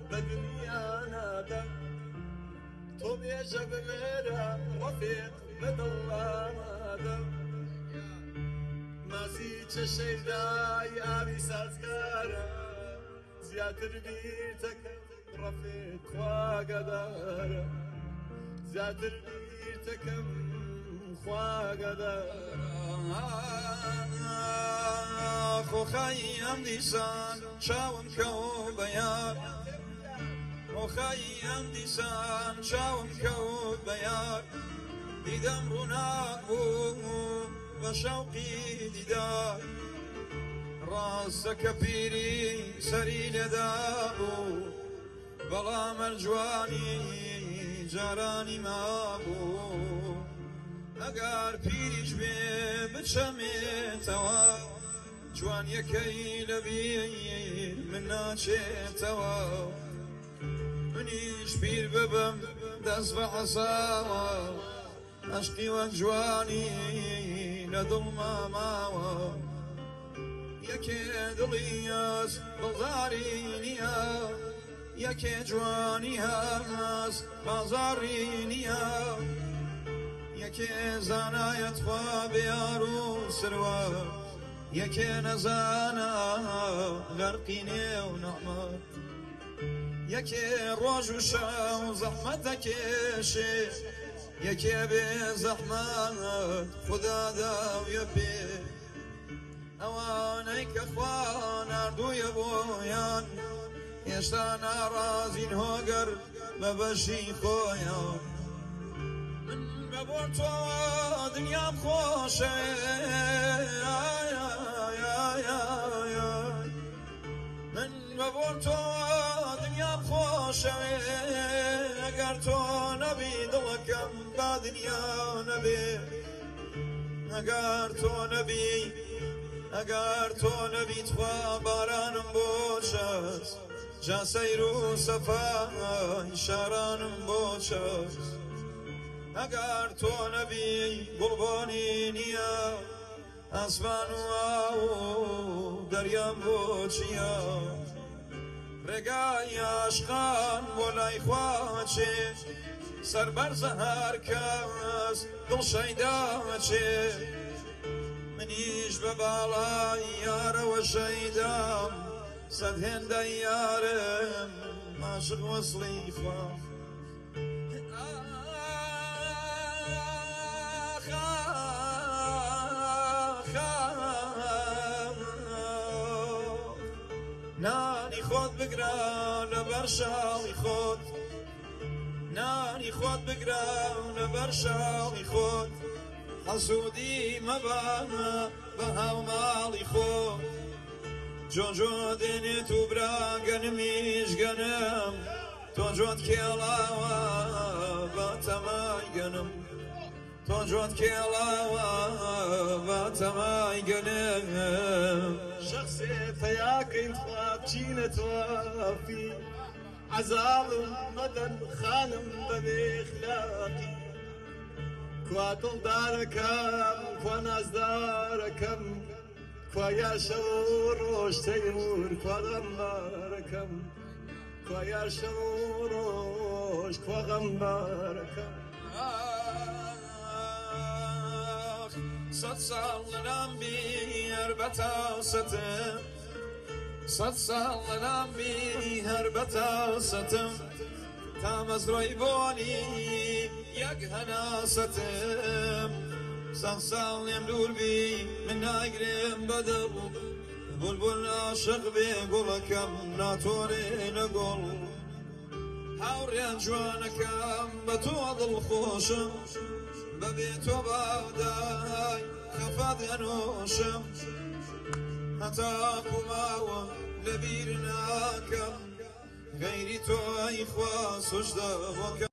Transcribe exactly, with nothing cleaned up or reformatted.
بدنيا نادا طوب يا جبليرا رفيق بدلا نادا ماسي تشيدا يا بي سازقارا زياتر بيرتك رفيق خواقدارا زياتر بيرتكم خواقدارا خو خيام ديسان شاوم كو بيار خو خيام ديسان شاوم كو بيار ديدم روناقو بشوقي ديدار راسك بيري سري لدابو بلام الجواني جاراني مابو اگر پیریش بێ بچەمێتەوە جوانیەکەی لەبیر من ناچێتەوە منیش پیر ببم دەست بە حەساوە عەشقی وەک جوانی لە دڵما ماوە یەکێ دڵی هەست دڵداری نییە یەکێ جوانی هەست بازاڕی نییە یەکێ زانایەت خوا بێیار و سروە یەکێ نەزانە غەرقی نێو نەعمەت یەکێ ڕۆژ و شەو زەحمەتەکێشێ یەکێ بێ زەحمەت خودا داویە پێ ئەوانەی کە خوا ناردوویە بۆیان هێشتا ناڕازین هۆگەر بە بەشی خۆیان بۆ تۆ دنیام خۆشە من بە بۆ تۆ دنیام خۆشە ئەگەر تۆ نەبی دڵەکەم با دنیا نەبێ ئەگەر تۆ نەبی ئەگەر تۆ نەبیت خوا بارانم بۆ چەست جا سەیر و سەفای شارانم بۆ چەست ئەگەر تۆ نەبی گوڵبۆنی نییە ئاسمان و ئاو دەریام بۆ چییە ڕێگای عاشقان بۆ لای خوا چێ سەربەرزە هەر کەس دڵشەیدا چێ منیش بە باڵای یارەوە شەیدام سەد هێندە یارم عاشق وەسڵی خوا نانی خۆت بگرە لەبەر شاڵی خۆت نانی خۆت بگرە لەبەر شاڵی خۆت حەسوودی مەبانە بە هاوماڵی خۆت جۆجۆ دێنێت و براگەنمیش گەنم تۆ جۆت کێڵاوە بە تەمای گەنم تۆ جۆت کێڵاوە بە تەمای گەنم شخصي فياكن خوابچينة توافي عزال مدن خانم ببإخلاقي كواتل داركم كواناز داركم كوايا شوروش تيمور كواغمباركم كوايا شوروش كواغمباركم سەد ساڵ لەنام بی هەر بەتاو سەتم سەد ساڵ لەنام بی هەر بەتاو سەتم تا مەزرۆی بۆنی یەک هەناسەتم سەد ساڵ لێم دوور بی من ناگرێم بەدڵ بولبول عاشق بێ گوڵەکەم ناتۆرێنە گوڵ هاوڕێن جوانەکەم بە تۆ دڵخۆشم بەبێ تۆ باودای خەفات هەنۆشم هەتاکو ماوە لەبیر ناکەم غەیری تۆ ئەی خوا سوژدە بۆکە